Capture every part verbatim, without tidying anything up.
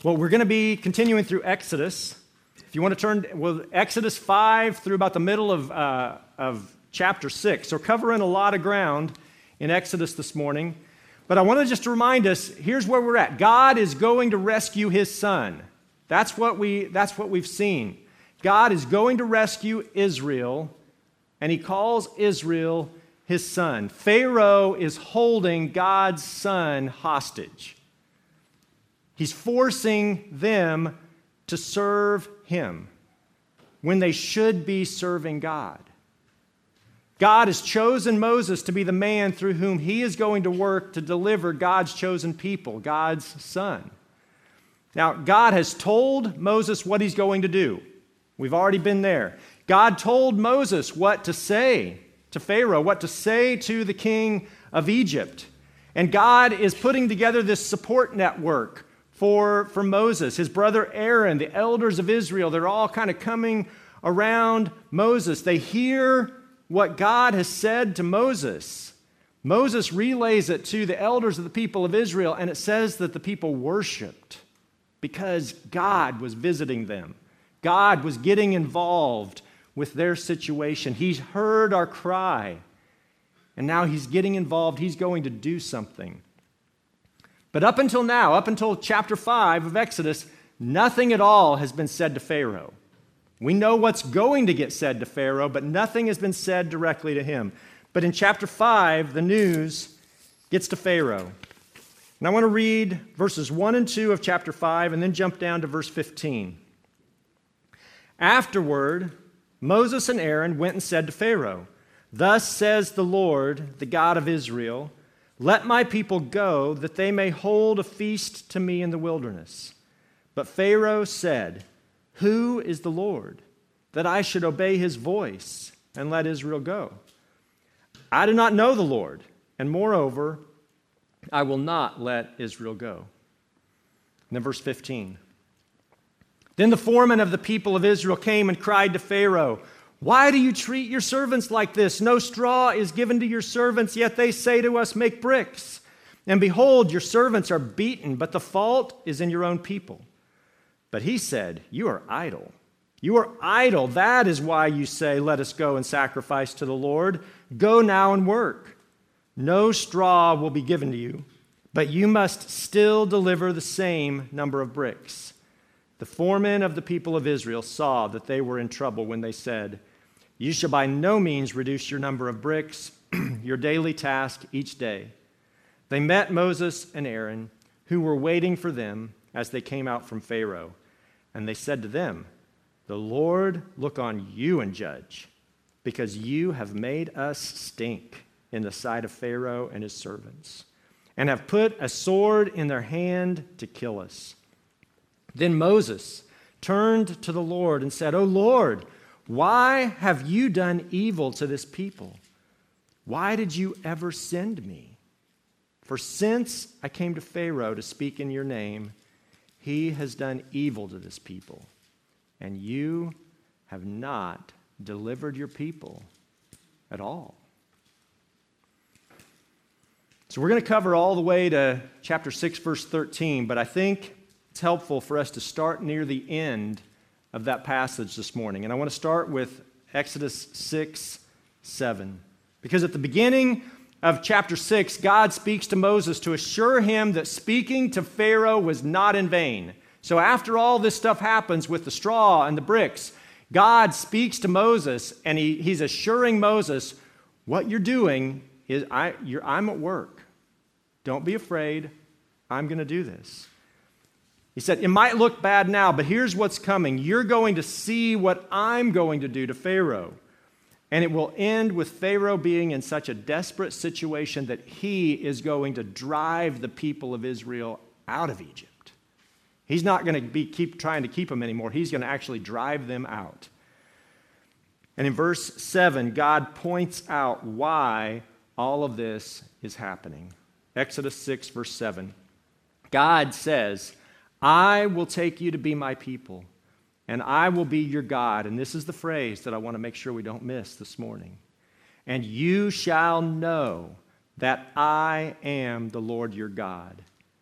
Well, we're going to be continuing through Exodus. If you want to turn, well, Exodus five through about the middle of, uh, of chapter six. So covering a lot of ground in Exodus this morning. But I wanted just to remind us, here's where we're at. God is going to rescue his son. That's what, we, that's what we've seen. God is going to rescue Israel, and he calls Israel his son. Pharaoh is holding God's son hostage. He's forcing them to serve him when they should be serving God. God has chosen Moses to be the man through whom he is going to work to deliver God's chosen people, God's son. Now, God has told Moses what he's going to do. We've already been there. God told Moses what to say to Pharaoh, what to say to the king of Egypt. And God is putting together this support network For, for Moses, his brother Aaron, the elders of Israel. They're all kind of coming around Moses. They hear what God has said to Moses. Moses relays it to the elders of the people of Israel, and it says that the people worshiped because God was visiting them. God was getting involved with their situation. He's heard our cry, and now he's getting involved. He's going to do something. But up until now, up until chapter five of Exodus, nothing at all has been said to Pharaoh. We know what's going to get said to Pharaoh, but nothing has been said directly to him. But in chapter five, the news gets to Pharaoh. And I want to read verses one and two of chapter five and then jump down to verse fifteen. Afterward, Moses and Aaron went and said to Pharaoh, "Thus says the Lord, the God of Israel, let my people go, that they may hold a feast to me in the wilderness." But Pharaoh said, "Who is the Lord, that I should obey his voice and let Israel go? I do not know the Lord, and moreover, I will not let Israel go." And then verse fifteen. Then the foreman of the people of Israel came and cried to Pharaoh, "Why do you treat your servants like this? No straw is given to your servants, yet they say to us, 'Make bricks.' And behold, your servants are beaten, but the fault is in your own people." But he said, "You are idle. You are idle. That is why you say, 'Let us go and sacrifice to the Lord.' Go now and work. No straw will be given to you, but you must still deliver the same number of bricks." The foremen of the people of Israel saw that they were in trouble when they said, "You shall by no means reduce your number of bricks, your daily task each day." They met Moses and Aaron, who were waiting for them as they came out from Pharaoh. And they said to them, "The Lord look on you and judge, because you have made us stink in the sight of Pharaoh and his servants, and have put a sword in their hand to kill us." Then Moses turned to the Lord and said, "O Lord, why have you done evil to this people? Why did you ever send me? For since I came to Pharaoh to speak in your name, he has done evil to this people, and you have not delivered your people at all." So we're going to cover all the way to chapter six, verse thirteen, but I think it's helpful for us to start near the end of that passage this morning. And I want to start with Exodus six, seven. Because at the beginning of chapter six, God speaks to Moses to assure him that speaking to Pharaoh was not in vain. So after all this stuff happens with the straw and the bricks, God speaks to Moses, and he, he's assuring Moses, what you're doing is I, you're, I'm at work. Don't be afraid. I'm going to do this. He said, it might look bad now, but here's what's coming. You're going to see what I'm going to do to Pharaoh. And it will end with Pharaoh being in such a desperate situation that he is going to drive the people of Israel out of Egypt. He's not going to be keep trying to keep them anymore. He's going to actually drive them out. And in verse seven, God points out why all of this is happening. Exodus six, verse seven. God says, "I will take you to be my people, and I will be your God." And this is the phrase that I want to make sure we don't miss this morning. "And you shall know that I am the Lord your God,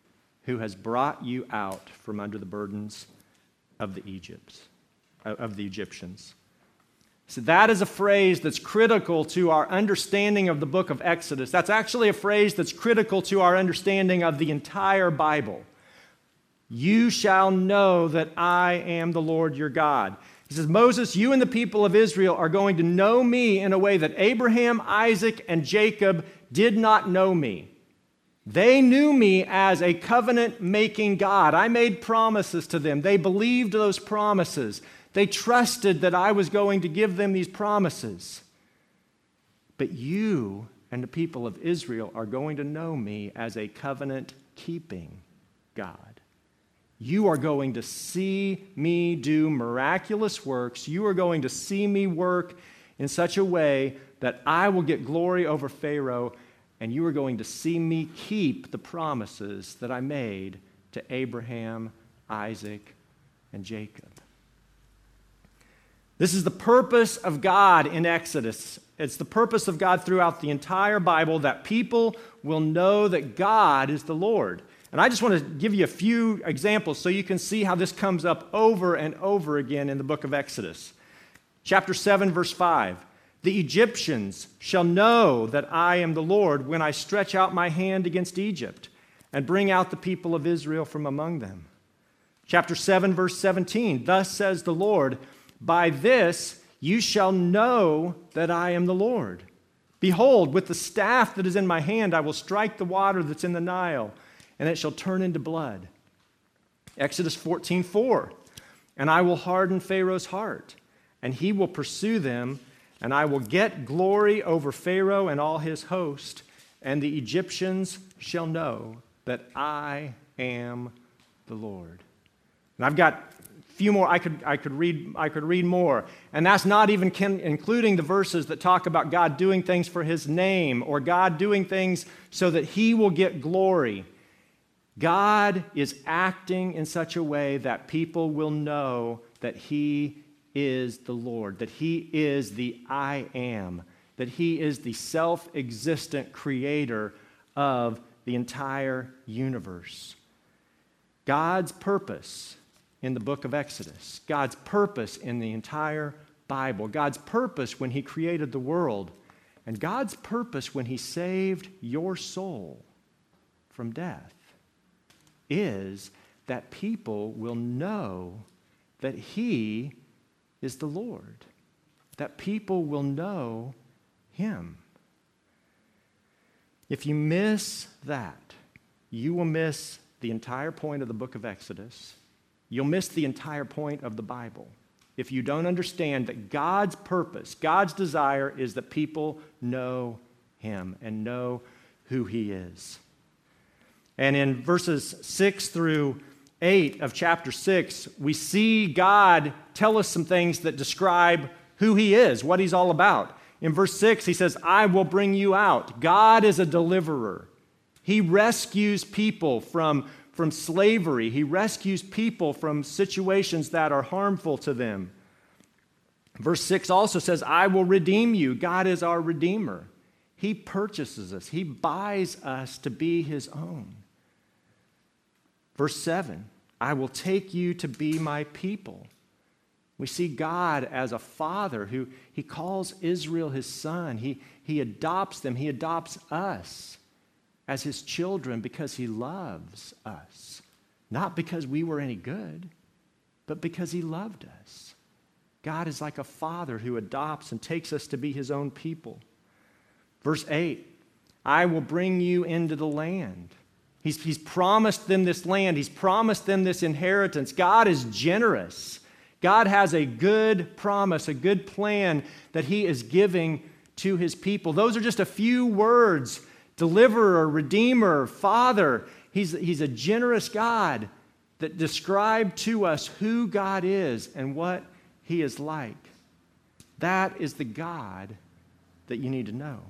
who has brought you out from under the burdens of the Egypts, of the Egyptians. So that is a phrase that's critical to our understanding of the book of Exodus. That's actually a phrase that's critical to our understanding of the entire Bible. You shall know that I am the Lord your God. He says, Moses, you and the people of Israel are going to know me in a way that Abraham, Isaac, and Jacob did not know me. They knew me as a covenant-making God. I made promises to them. They believed those promises. They trusted that I was going to give them these promises. But you and the people of Israel are going to know me as a covenant-keeping God. You are going to see me do miraculous works. You are going to see me work in such a way that I will get glory over Pharaoh, and you are going to see me keep the promises that I made to Abraham, Isaac, and Jacob. This is the purpose of God in Exodus. It's the purpose of God throughout the entire Bible, that people will know that God is the Lord. And I just want to give you a few examples so you can see how this comes up over and over again in the book of Exodus. Chapter seven, verse five. The Egyptians shall know that I am the Lord when I stretch out my hand against Egypt and bring out the people of Israel from among them. Chapter seven, verse seventeen. Thus says the Lord, by this you shall know that I am the Lord. Behold, with the staff that is in my hand, I will strike the water that's in the Nile, and it shall turn into blood. Exodus fourteen four. And I will harden Pharaoh's heart, and he will pursue them, and I will get glory over Pharaoh and all his host, and the Egyptians shall know that I am the Lord. And I've got a few more. I could, I could read, I could read more. And that's not even can, including the verses that talk about God doing things for his name, or God doing things so that he will get glory. God is acting in such a way that people will know that he is the Lord, that he is the I am, that he is the self-existent creator of the entire universe. God's purpose in the book of Exodus, God's purpose in the entire Bible, God's purpose when he created the world, and God's purpose when he saved your soul from death is that people will know that he is the Lord, that people will know him. If you miss that, you will miss the entire point of the book of Exodus. You'll miss the entire point of the Bible if you don't understand that God's purpose, God's desire is that people know him and know who he is. And in verses six through eight of chapter six, we see God tell us some things that describe who he is, what he's all about. In verse six, he says, I will bring you out. God is a deliverer. He rescues people from, from slavery. He rescues people from situations that are harmful to them. Verse six also says, I will redeem you. God is our redeemer. He purchases us. He buys us to be his own. Verse seven, I will take you to be my people. We see God as a father who he calls Israel his son. He, he adopts them. He adopts us as his children because he loves us. Not because we were any good, but because he loved us. God is like a father who adopts and takes us to be his own people. Verse eight, I will bring you into the land. He's, he's promised them this land. He's promised them this inheritance. God is generous. God has a good promise, a good plan that he is giving to his people. Those are just a few words. Deliverer, redeemer, father. He's, he's a generous God that describe to us who God is and what he is like. That is the God that you need to know.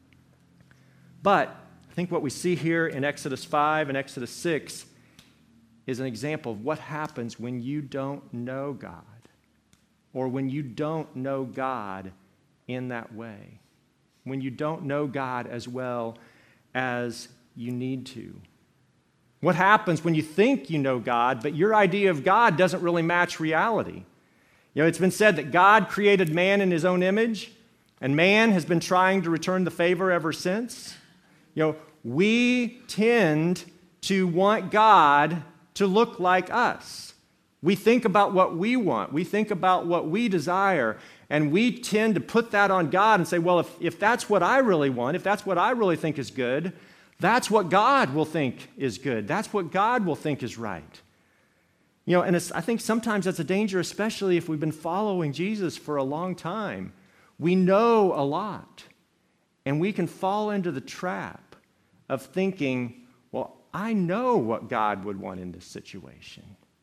But I think what we see here in Exodus five and Exodus six is an example of what happens when you don't know God, or when you don't know God in that way, when you don't know God as well as you need to. What happens when you think you know God, but your idea of God doesn't really match reality? You know, it's been said that God created man in his own image, and man has been trying to return the favor ever since. You know, we tend to want God to look like us. We think about what we want. We think about what we desire, and we tend to put that on God and say, well, if, if that's what I really want, if that's what I really think is good, that's what God will think is good. That's what God will think is right. You know, and it's, I think sometimes that's a danger, especially if we've been following Jesus for a long time. We know a lot, and we can fall into the trap of thinking, well, I know what God would want in this situation.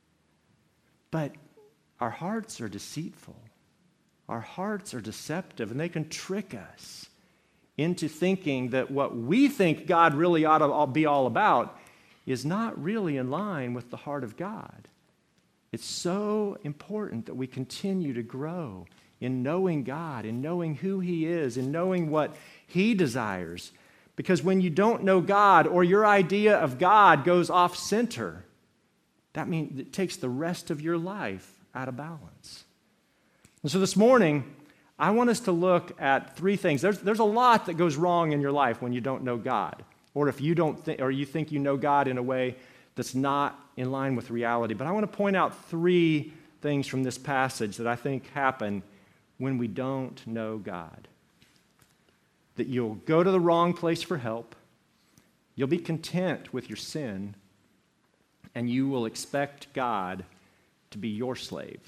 But our hearts are deceitful. Our hearts are deceptive, and they can trick us into thinking that what we think God really ought to be all about is not really in line with the heart of God. It's so important that we continue to grow in knowing God, in knowing who He is, in knowing what He desires. Because when you don't know God, or your idea of God goes off center, that means it takes the rest of your life out of balance. And so this morning, I want us to look at three things. There's, there's a lot that goes wrong in your life when you don't know God, or if you don't think, or you think you know God in a way that's not in line with reality. But I want to point out three things from this passage that I think happen when we don't know God. That you'll go to the wrong place for help, you'll be content with your sin, and you will expect God to be your slave.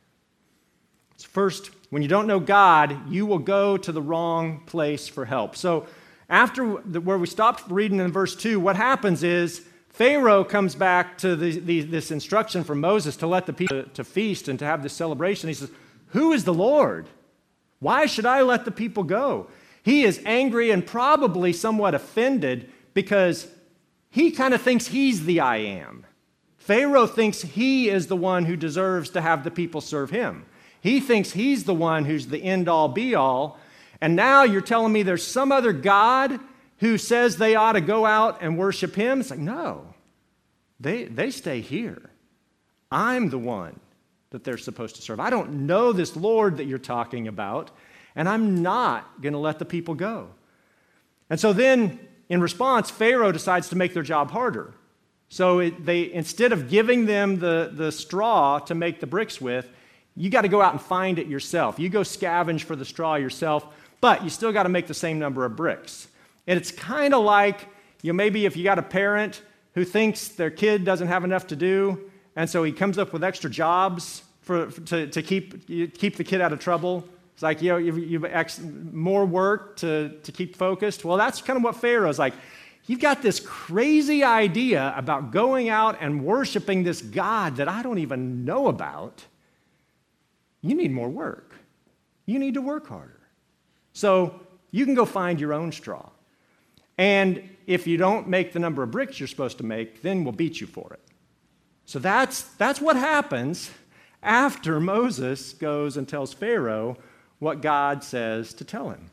So first, when you don't know God, you will go to the wrong place for help. So after the, where we stopped reading in verse two, what happens is Pharaoh comes back to the, the, this instruction from Moses to let the people to, to feast and to have this celebration. He says, who is the Lord? Why should I let the people go? He is angry and probably somewhat offended because he kind of thinks he's the I am. Pharaoh thinks he is the one who deserves to have the people serve him. He thinks he's the one who's the end-all, be-all. And now you're telling me there's some other God who says they ought to go out and worship him? It's like, no. They, they stay here. I'm the one that they're supposed to serve. I don't know this Lord that you're talking about, and I'm not going to let the people go. And so then, in response, Pharaoh decides to make their job harder. So it, they, instead of giving them the, the straw to make the bricks with, you got to go out and find it yourself. You go scavenge for the straw yourself, but you still got to make the same number of bricks. And it's kind of like, you know, maybe if you got a parent who thinks their kid doesn't have enough to do, and so he comes up with extra jobs for, for to, to keep keep the kid out of trouble. It's like, you know, you've, you've ex- more work to, to keep focused. Well, that's kind of what Pharaoh's like. You've got this crazy idea about going out and worshiping this God that I don't even know about. You need more work. You need to work harder. So you can go find your own straw. And if you don't make the number of bricks you're supposed to make, then we'll beat you for it. So that's, that's what happens after Moses goes and tells Pharaoh what God says to tell him.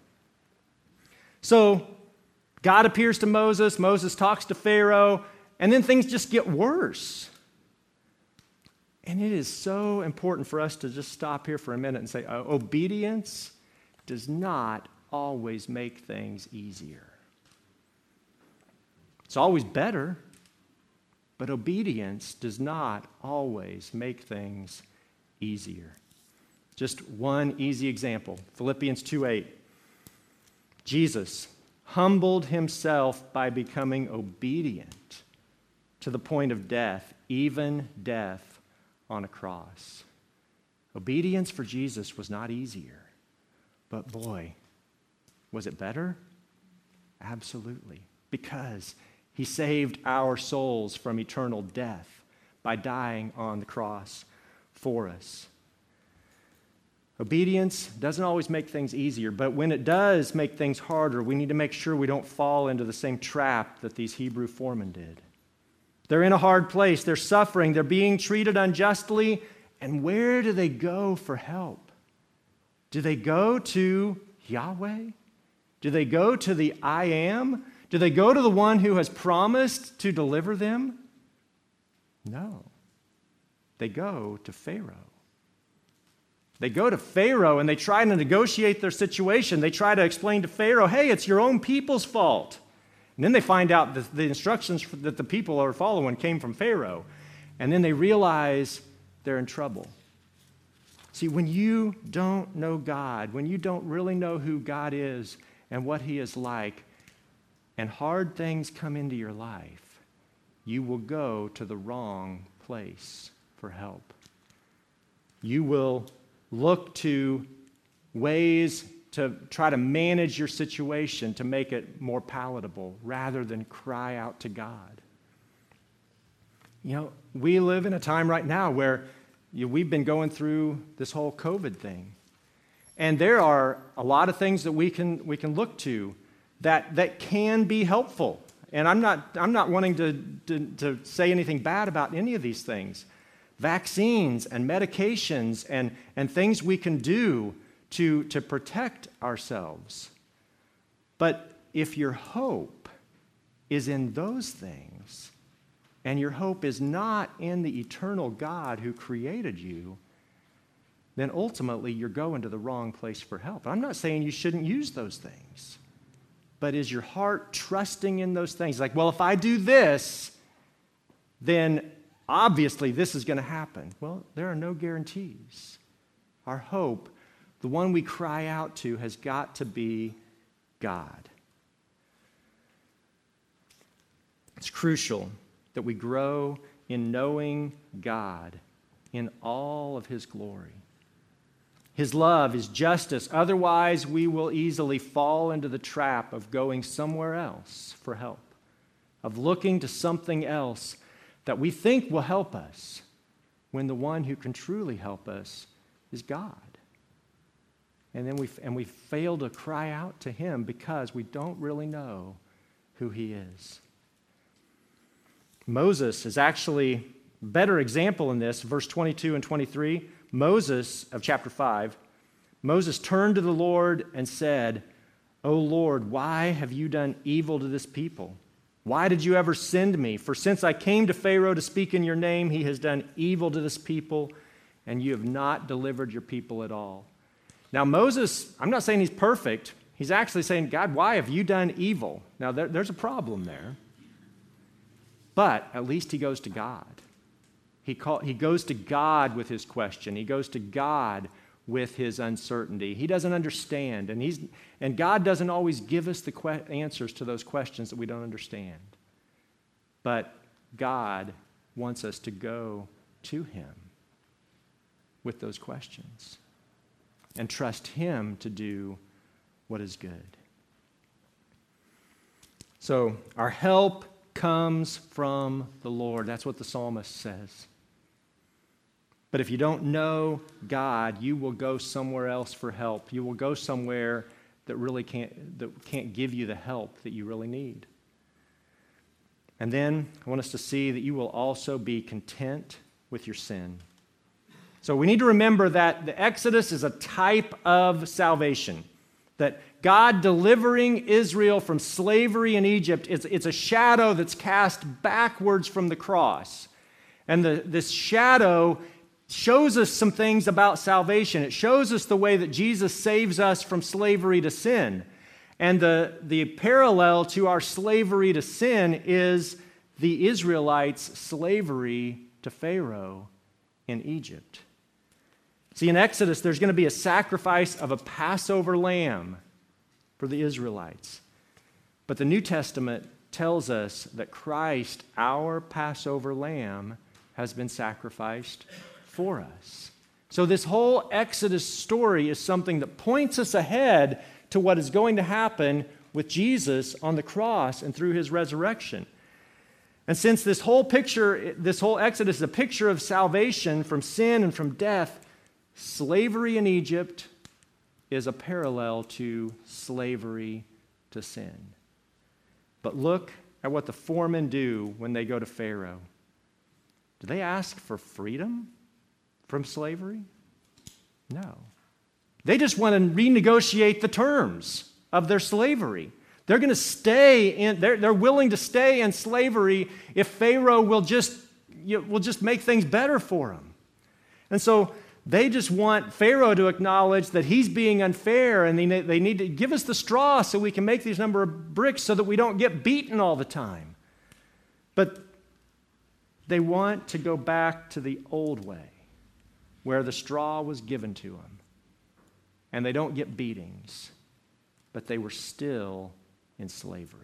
So God appears to Moses, Moses talks to Pharaoh, and then things just get worse. And it is so important for us to just stop here for a minute and say, uh, obedience does not always make things easier. It's always better, but obedience does not always make things easier. Just one easy example, Philippians two eight. Jesus humbled himself by becoming obedient to the point of death, even death on a cross. Obedience for Jesus was not easier, but boy, was it better? Absolutely, because he saved our souls from eternal death by dying on the cross for us. Obedience doesn't always make things easier, but when it does make things harder, we need to make sure we don't fall into the same trap that these Hebrew foremen did. They're in a hard place. They're suffering. They're being treated unjustly. And where do they go for help? Do they go to Yahweh? Do they go to the I Am? Do they go to the one who has promised to deliver them? No. They go to Pharaoh. They go to Pharaoh and they try to negotiate their situation. They try to explain to Pharaoh, hey, it's your own people's fault. And then they find out that the instructions that the people are following came from Pharaoh. And then they realize they're in trouble. See, when you don't know God, when you don't really know who God is and what He is like, and hard things come into your life, you will go to the wrong place for help. You will look to ways to try to manage your situation to make it more palatable rather than cry out to God. You know, we live in a time right now where you know, we've been going through this whole COVID thing. And there are a lot of things that we can we can look to that, that can be helpful. And I'm not I'm not wanting to, to, to say anything bad about any of these things. Vaccines and medications and, and things we can do to, to protect ourselves. But if your hope is in those things, and your hope is not in the eternal God who created you, then ultimately you're going to the wrong place for help. I'm not saying you shouldn't use those things, but is your heart trusting in those things? Like, well, if I do this, then obviously this is going to happen. Well, there are no guarantees. Our hope, the one we cry out to, has got to be God. It's crucial that we grow in knowing God in all of His glory. His love, His justice. Otherwise, we will easily fall into the trap of going somewhere else for help, of looking to something else that we think will help us, when the one who can truly help us is God. And then we and we fail to cry out to Him because we don't really know who He is. Moses is actually a better example in this, verse twenty-two and twenty-three. Moses, of chapter five, Moses turned to the Lord and said, O Lord, why have you done evil to this people? Why did you ever send me? For since I came to Pharaoh to speak in your name, he has done evil to this people, and you have not delivered your people at all. Now Moses, I'm not saying he's perfect. He's actually saying, God, why have you done evil? Now there, there's a problem there. But at least he goes to God. He, call, he goes to God with his question. He goes to God with his uncertainty. He doesn't understand, and he's and God doesn't always give us the que- answers to those questions that we don't understand. But God wants us to go to Him with those questions and trust Him to do what is good. So our help comes from the Lord. That's what the psalmist says. But if you don't know God, you will go somewhere else for help. You will go somewhere that really can't, that can't give you the help that you really need. And then I want us to see that you will also be content with your sin. So we need to remember that the Exodus is a type of salvation. That God delivering Israel from slavery in Egypt, it's, it's a shadow that's cast backwards from the cross. And the, this shadow shows us some things about salvation. It shows us the way that Jesus saves us from slavery to sin. And the, the parallel to our slavery to sin is the Israelites' slavery to Pharaoh in Egypt. See, in Exodus, there's going to be a sacrifice of a Passover lamb for the Israelites. But the New Testament tells us that Christ, our Passover lamb, has been sacrificed for us. So this whole Exodus story is something that points us ahead to what is going to happen with Jesus on the cross and through His resurrection. And since this whole picture, this whole Exodus is a picture of salvation from sin and from death, slavery in Egypt is a parallel to slavery to sin. But look at what the foremen do when they go to Pharaoh. Do they ask for freedom from slavery? No. They just want to renegotiate the terms of their slavery. They're going to stay in, they're, they're willing to stay in slavery if Pharaoh will just you know, we'll just make things better for them. And so they just want Pharaoh to acknowledge that he's being unfair, and they, they need to give us the straw so we can make these number of bricks so that we don't get beaten all the time. But they want to go back to the old way, where the straw was given to them. And they don't get beatings, but they were still in slavery.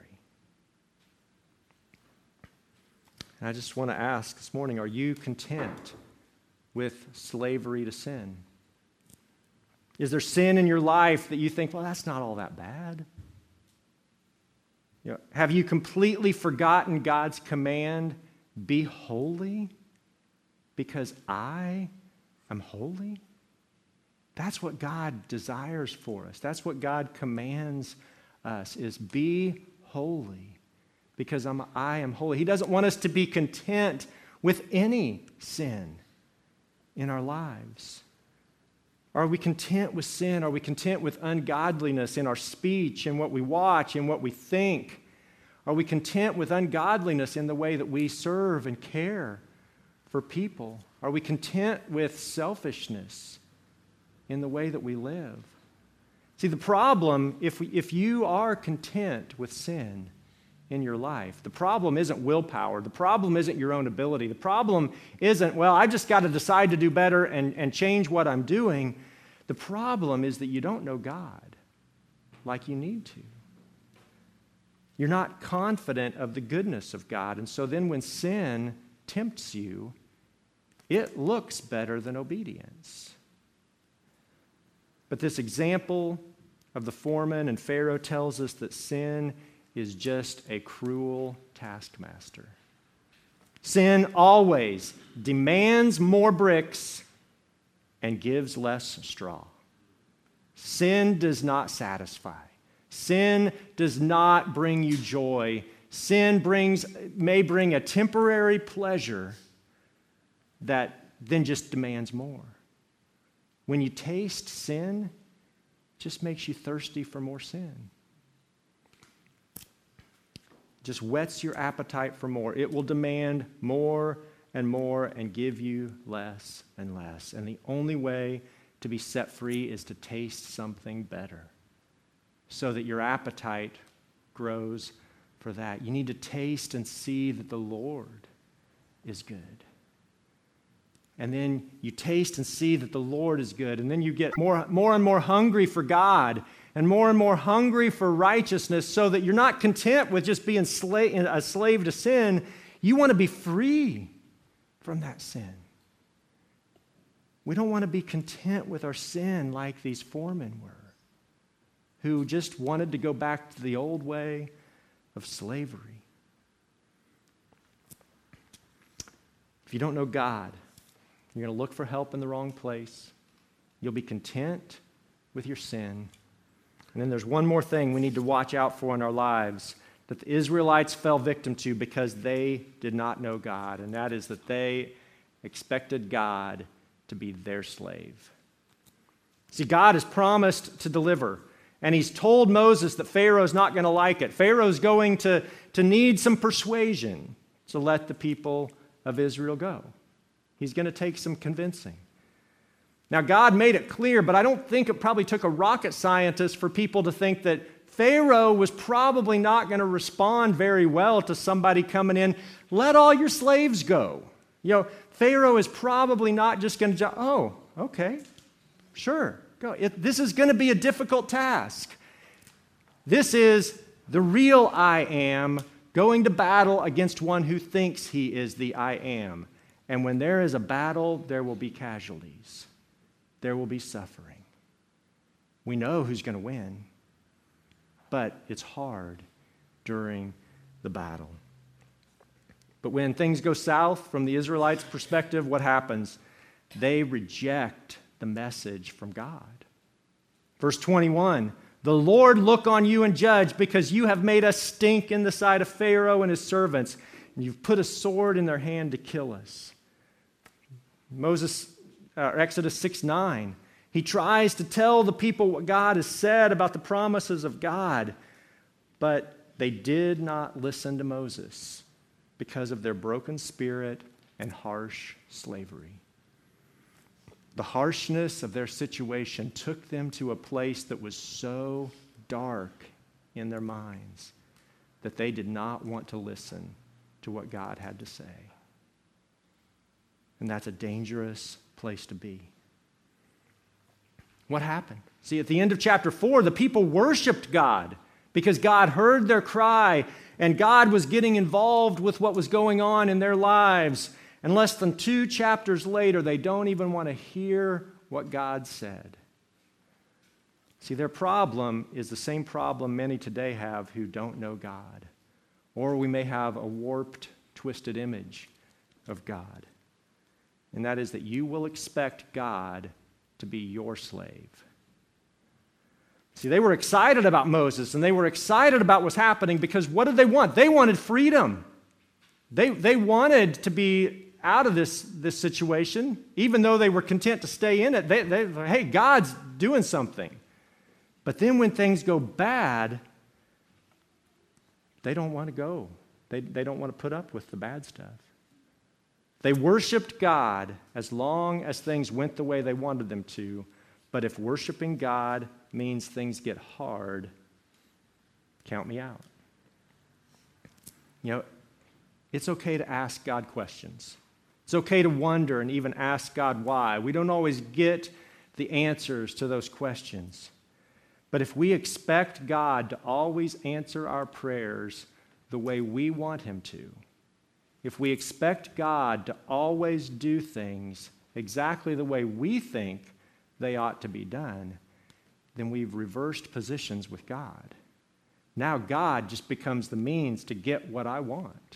And I just want to ask this morning, are you content with slavery to sin? Is there sin in your life that you think, well, that's not all that bad? You know, have you completely forgotten God's command, be holy because I am holy? That's what God desires for us. That's what God commands us, is be holy because I'm, I am holy. He doesn't want us to be content with any sin in our lives. Are we content with sin? Are we content with ungodliness in our speech and what we watch and what we think? Are we content with ungodliness in the way that we serve and care for people? Are we content with selfishness in the way that we live? See, the problem, if, we, if you are content with sin in your life, the problem isn't willpower. The problem isn't your own ability. The problem isn't, well, I just got to decide to do better and, and change what I'm doing. The problem is that you don't know God like you need to. You're not confident of the goodness of God. And so then when sin tempts you, it looks better than obedience. But this example of the foreman and Pharaoh tells us that sin is just a cruel taskmaster. Sin always demands more bricks and gives less straw. Sin does not satisfy. Sin does not bring you joy. Sin brings, may bring a temporary pleasure that then just demands more. When you taste sin, it just makes you thirsty for more sin. It just whets your appetite for more. It will demand more and more and give you less and less. And the only way to be set free is to taste something better, so that your appetite grows for that. You need to taste and see that the Lord is good. And then you taste and see that the Lord is good. And then you get more, more and more hungry for God and more and more hungry for righteousness, so that you're not content with just being sla- a slave to sin. You want to be free from that sin. We don't want to be content with our sin like these foremen were, who just wanted to go back to the old way of slavery. If you don't know God, you're going to look for help in the wrong place. You'll be content with your sin. And then there's one more thing we need to watch out for in our lives that the Israelites fell victim to because they did not know God, and that is that they expected God to be their slave. See, God has promised to deliver. And he's told Moses that Pharaoh's not going to like it. Pharaoh's going to, to need some persuasion to let the people of Israel go. He's going to take some convincing. Now, God made it clear, but I don't think it probably took a rocket scientist for people to think that Pharaoh was probably not going to respond very well to somebody coming in, let all your slaves go. You know, Pharaoh is probably not just going to, oh, okay, sure. Go. It, this is going to be a difficult task. This is the real I am going to battle against one who thinks he is the I am. And when there is a battle, there will be casualties. There will be suffering. We know who's going to win, but it's hard during the battle. But when things go south from the Israelites' perspective, what happens? They reject the message from God. Verse twenty-one, the Lord look on you and judge, because you have made us stink in the sight of Pharaoh and his servants, and you've put a sword in their hand to kill us. Moses, uh, Exodus six nine, he tries to tell the people what God has said about the promises of God, but they did not listen to Moses because of their broken spirit and harsh slavery. The harshness of their situation took them to a place that was so dark in their minds that they did not want to listen to what God had to say. And that's a dangerous place to be. What happened? See, at the end of chapter four, the people worshiped God because God heard their cry and God was getting involved with what was going on in their lives. And less than two chapters later, they don't even want to hear what God said. See, their problem is the same problem many today have who don't know God. Or we may have a warped, twisted image of God. And that is that you will expect God to be your slave. See, they were excited about Moses, and they were excited about what's happening because what did they want? They wanted freedom. They, they wanted to be out of this, this situation, even though they were content to stay in it. They, they, hey, God's doing something. But then when things go bad, they don't want to go. They, they don't want to put up with the bad stuff. They worshiped God as long as things went the way they wanted them to. But if worshiping God means things get hard, count me out. You know, it's okay to ask God questions. It's okay to wonder and even ask God why. We don't always get the answers to those questions. But if we expect God to always answer our prayers the way we want Him to, if we expect God to always do things exactly the way we think they ought to be done, then we've reversed positions with God. Now God just becomes the means to get what I want.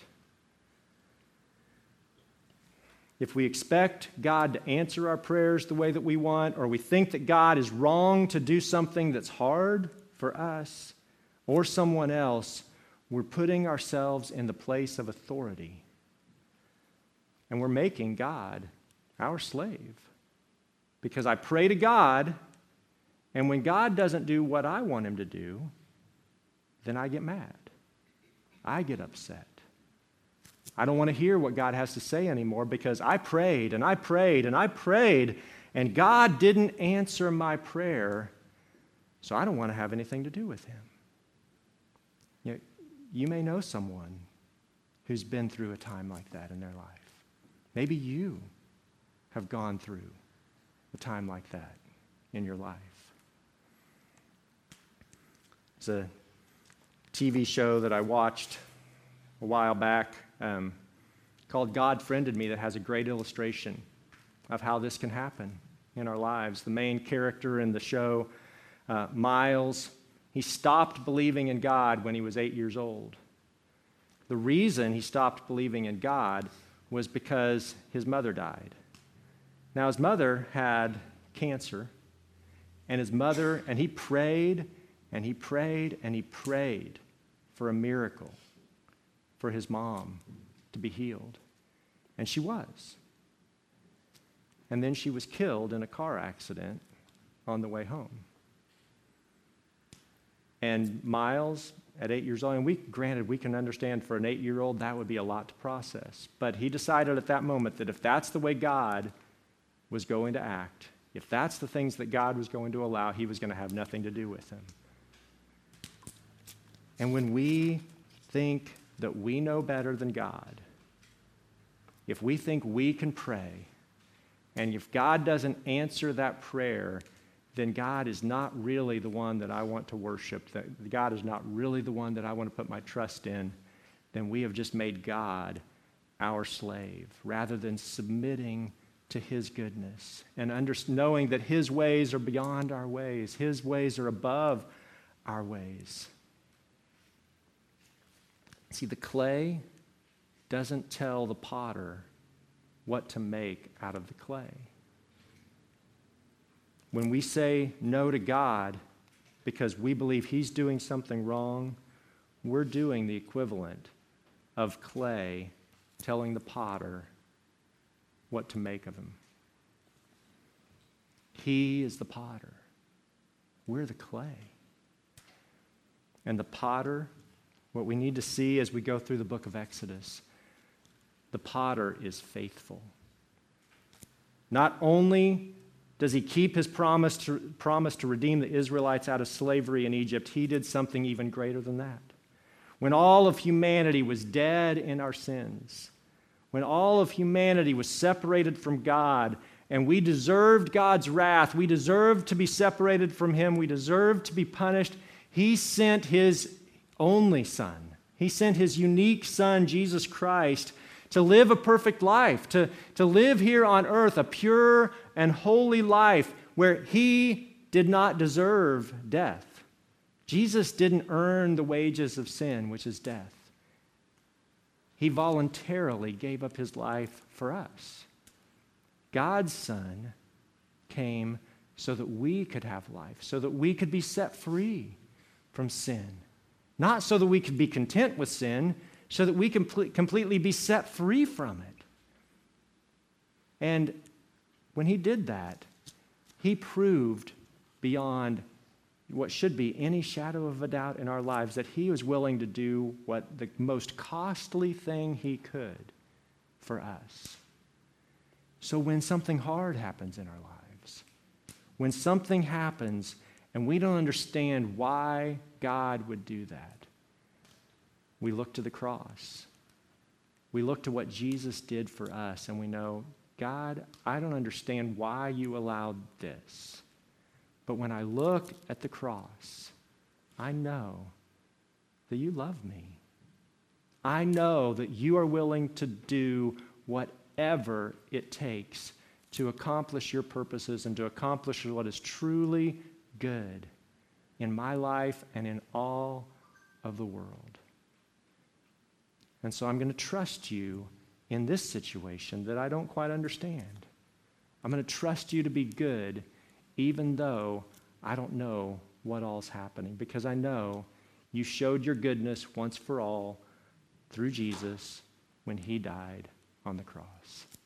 If we expect God to answer our prayers the way that we want, or we think that God is wrong to do something that's hard for us or someone else, we're putting ourselves in the place of authority. And we're making God our slave. Because I pray to God, and when God doesn't do what I want Him to do, then I get mad. I get upset. I don't want to hear what God has to say anymore because I prayed and I prayed and I prayed, and God didn't answer my prayer, so I don't want to have anything to do with Him. You know, you may know someone who's been through a time like that in their life. Maybe you have gone through a time like that in your life. It's a T V show that I watched a while back um, called God Friended Me that has a great illustration of how this can happen in our lives. The main character in the show, uh, Miles, he stopped believing in God when he was eight years old. The reason he stopped believing in God was because his mother died. Now, his mother had cancer, and his mother, and he prayed, and he prayed, and he prayed for a miracle for his mom to be healed. And she was. And then she was killed in a car accident on the way home. And Miles, at eight years old, and we, granted, we can understand for an eight-year-old that would be a lot to process. But he decided at that moment that if that's the way God was going to act, if that's the things that God was going to allow, he was going to have nothing to do with them. And when we think that we know better than God, if we think we can pray, and if God doesn't answer that prayer, then God is not really the one that I want to worship, that God is not really the one that I want to put my trust in, then we have just made God our slave, rather than submitting to His goodness and under, knowing that His ways are beyond our ways. His ways are above our ways. See, the clay doesn't tell the potter what to make out of the clay. When we say no to God because we believe He's doing something wrong, we're doing the equivalent of clay telling the potter what to make of him. He is the potter. We're the clay. And the potter, what we need to see as we go through the book of Exodus, the potter is faithful. Not only does he keep his promise to, promise to redeem the Israelites out of slavery in Egypt, he did something even greater than that. When all of humanity was dead in our sins, when all of humanity was separated from God, and we deserved God's wrath, we deserved to be separated from him, we deserved to be punished, he sent his only Son. He sent his unique Son, Jesus Christ, to live a perfect life, to, to live here on earth a pure and holy life where he did not deserve death. Jesus didn't earn the wages of sin, which is death. He voluntarily gave up his life for us. God's Son came so that we could have life, so that we could be set free from sin. Not so that we could be content with sin, so that we can ple- completely be set free from it. And when he did that, he proved beyond what should be any shadow of a doubt in our lives that he was willing to do what the most costly thing he could for us. So when something hard happens in our lives, when something happens and we don't understand why God would do that, we look to the cross. We look to what Jesus did for us, and we know, God, I don't understand why you allowed this. But when I look at the cross, I know that you love me. I know that you are willing to do whatever it takes to accomplish your purposes and to accomplish what is truly good in my life and in all of the world. And so I'm going to trust you in this situation that I don't quite understand. I'm going to trust you to be good even though I don't know what all's happening, because I know you showed your goodness once for all through Jesus when he died on the cross.